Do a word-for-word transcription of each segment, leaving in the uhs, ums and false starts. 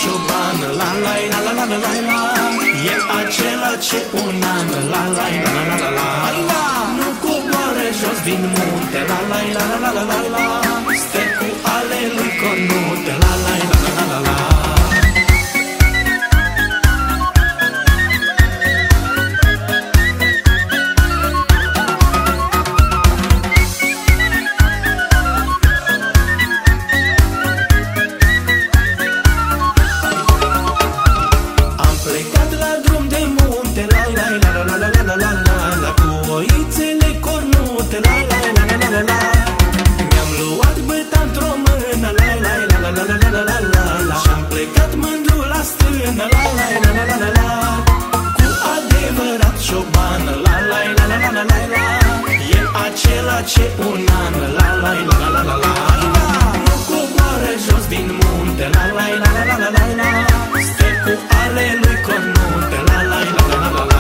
cioban, la la la la la la la la. E acela ce un an, la la la la la la la. Nu coboară jos din munte, la la la la la la la. Stă cu ale lui Cornute, la la la la la la. Mi-am luat băta într-o mână, la la la la la la la la la. Și-am plecat mândru la stână, la la la la la la la. Cu adevărat cioban, la la la la la la la la. E acela ce un an, la la la la la la la. Nu coboară jos din munte, la la la la la la la la. Stă cu ale lui Cornute, la la la la la la la.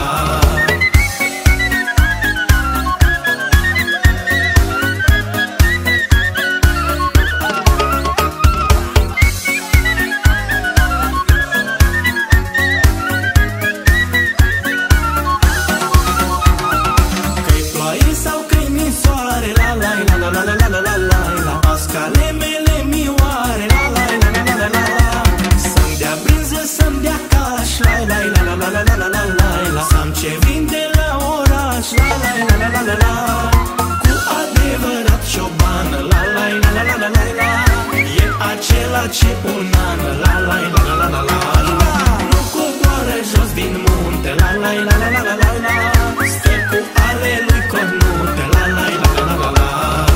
Pascale mele mioare, la la la la la la la. Să-mi dea brânză, să-mi dea caș, la la la la la la la la la la. Să-mi ce vin de la oraș, la la la la la la la. Cu adevărat cioban, la la la la la la la la. E acela ce un an, la la la la la la la. Nu coboară jos din munte, la la la la la la la la. Stă cu ale lui Cornute, la la la la la la la.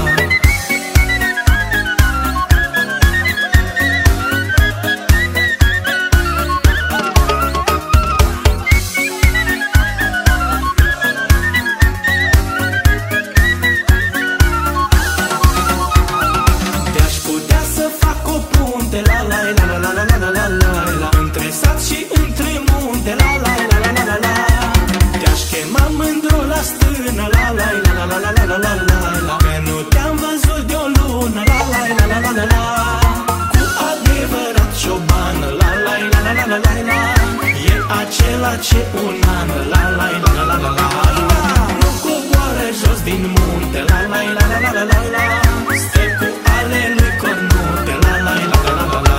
Între sat și între munte, la la la la la la la. Te-aș chema mândru la stână, la la la la la la la la la la. Că nu te-am văzut de o lună, la la la la la la la. Cu adevărat cioban, la la la la la la la la. E acela ce un an, la la la la la la la. Nu coboară jos din munte, la la la la la la la la. Stă cu ale lui Cornute, la la la la la la la.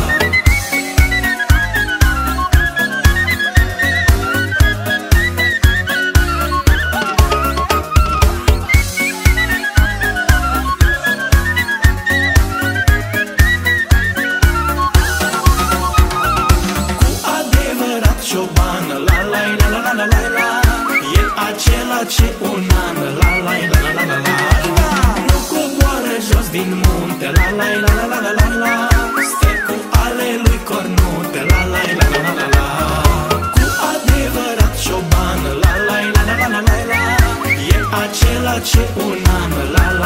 Acela ce un an, la la la la la la la. Nu coboară jos din munte, la la la la la la la la. Stă cu ale lui Cornute, la la la la la la la. Cu adevărat cioban, la la la la la la la la. E acela ce un an, la